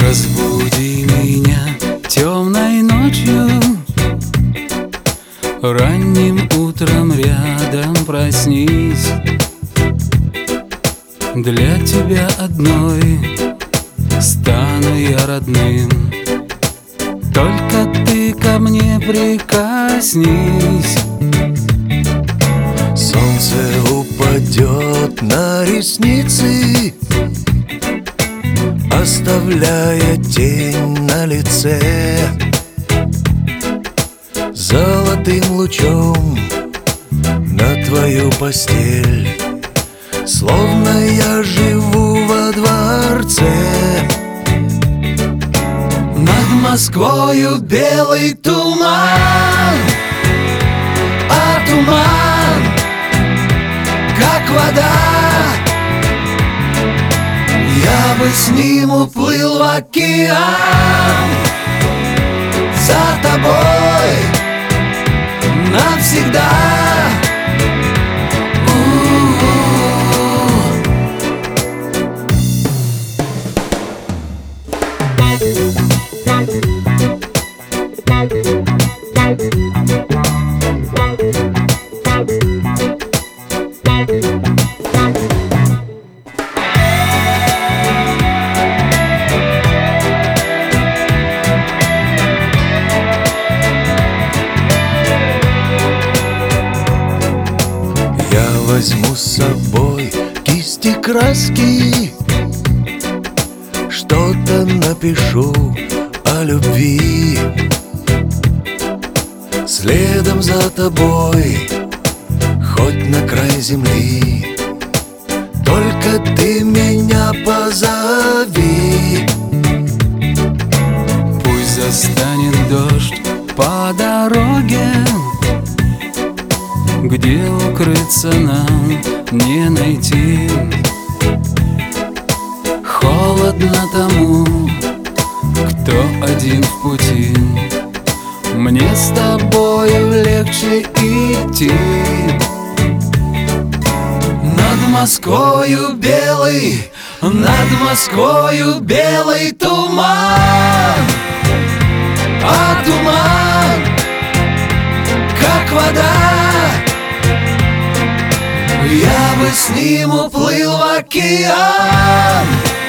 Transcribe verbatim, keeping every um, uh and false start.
Разбуди меня темной ночью, ранним утром рядом проснись. Для тебя одной стану я родным, только ты ко мне прикоснись. Солнце упадет на ресницы, оставляя тень на лице. Золотым лучом на твою постель, словно я живу во дворце. Над Москвою белый туман, а туман, как вода. Я бы с ним уплыл в океан, за тобой навсегда. Я возьму с собой кисти, краски, что-то напишу о любви. Следом за тобой, хоть на край земли, только ты меня позови. Пусть застанет дождь по дороге, где укрыться нам не найти. Холодно тому, кто один в пути, мне с тобою легче идти. Над Москвою белый, над Москвою белый туман, а туман, как вода. Я бы с ним уплыл в океан,